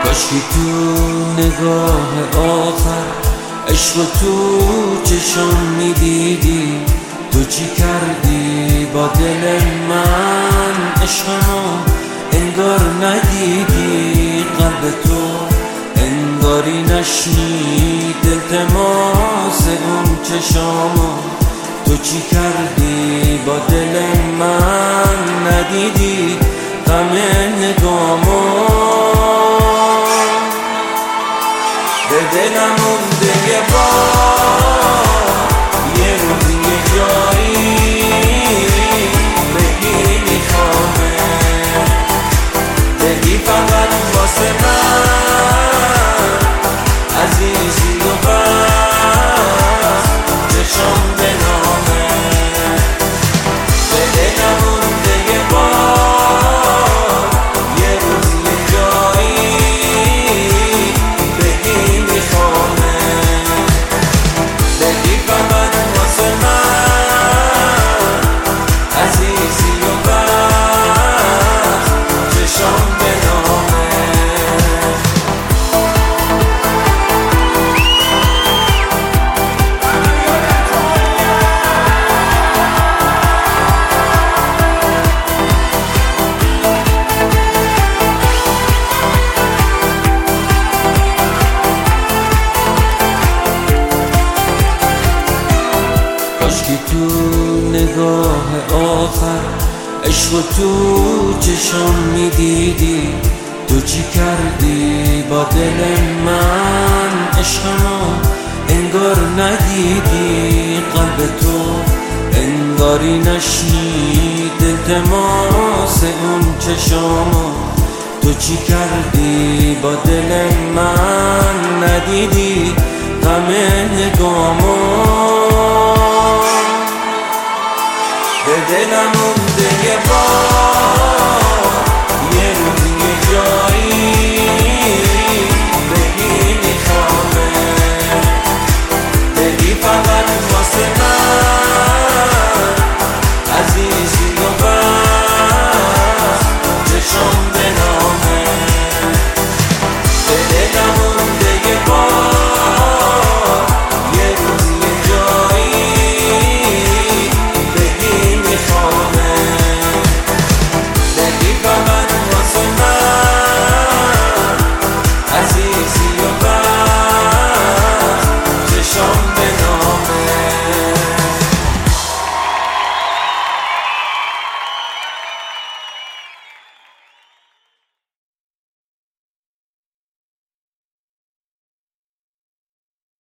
کاشکی تو نگاه آخر عشق تو چشم میدیدی، تو چی کردی با دل من؟ عشقمو انگار ندیدی، قلب تو انگاری نشنید التماس اون چشامو. تو چی کردی با دل من؟ ندیدی غم نگامو. به دلم مونده یه بار، یه روز یه جایی بگی میخوامه، بگی فقط واسه من عزیزی و بس چشم به نامه. به دلم مونده یه بار، یه روز یه جایی بگی میخوامه، بگی فقط واسه من عزیزی و بس چشم به نامه. کاشکی تو نگاه آخر عشق تو چشم میدیدی، تو چی کردی با دل من؟ عشقمو انگار ندیدی، قلب تو انگاری نشنید التماس اون چشامو. تو چی کردی با دل من؟ ندیدی غم نگامو. به دلم مونده یه بار،